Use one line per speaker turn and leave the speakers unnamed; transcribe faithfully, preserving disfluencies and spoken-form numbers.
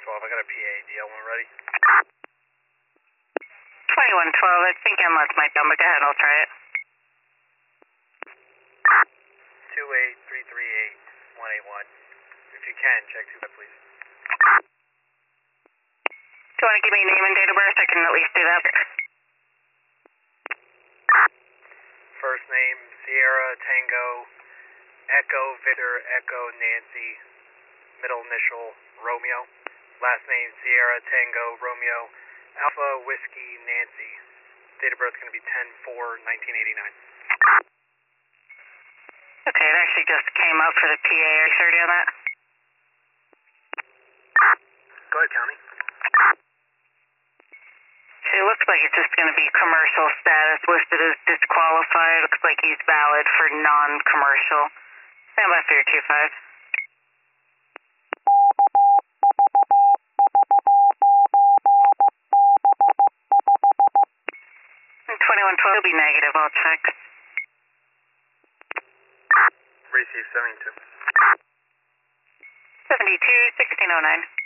twelve, I got a P A. D L one ready?
twenty-one twelve, I think M L S might be on, but go ahead, I'll try it.
two eight three three eight one eight one. If you can, check two that, please.
Do you want to give me name and date of birth? I can at least do that.
First name, Sierra Tango, Echo Victor, Echo Nancy, middle initial, Romeo. Last name, Sierra Tango, Romeo, Alpha Whiskey Nancy. Date of birth is going to be ten four nineteen eighty-nine.
Okay, it actually just came up for the P A. Are you thirty on that?
Go ahead, County.
So it looks like it's just going to be commercial status, listed as disqualified. Looks like he's valid for non-commercial. Stand by for your two five. twenty-one twelve will be negative, I'll check.
Receive seventy-two.
seventy-two, sixteen oh nine.